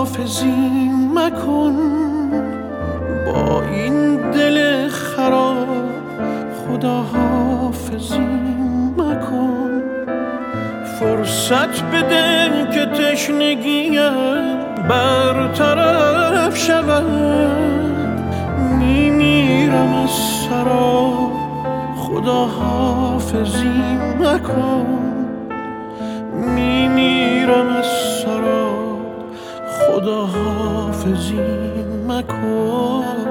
خداحافظی مکن، با این دل خراب خداحافظی مکن. فرصت بده که تشنگیم برطرف شود، میمیرم از سراب خداحافظی مکن، میمیرم از سراب خداحافظی مکن.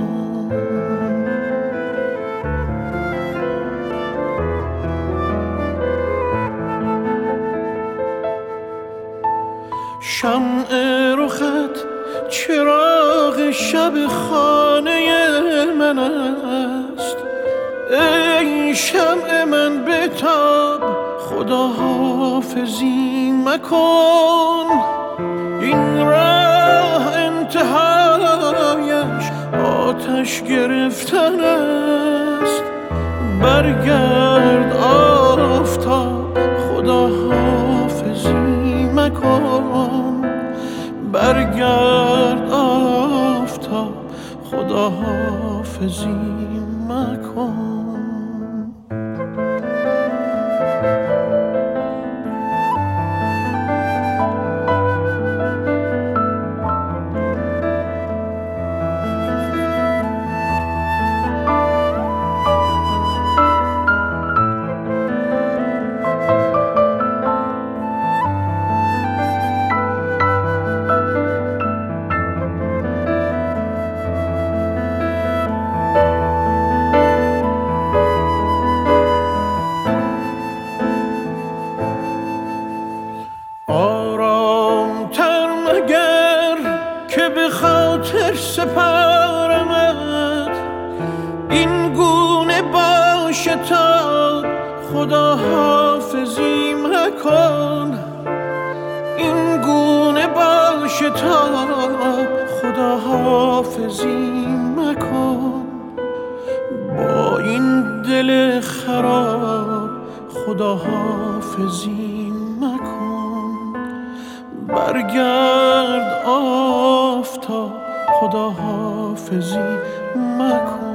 شمع رخت چراغ شب خانه من است، ای شمع من بتاب خداحافظی مکن. این راه انتهایش آتش گرفتن است، برگرد آفتاب خداحافظی مکن، برگرد آفتاب خداحافظی مکن. آرام‌تر مگر که به خاطر سپارمت، این گونه باشه تا خداحافظی مکن، این گونه باشه تا خداحافظی مکن. با این دل خراب خداحافظی مکن، برگرد آفتاب خداحافظی مکن.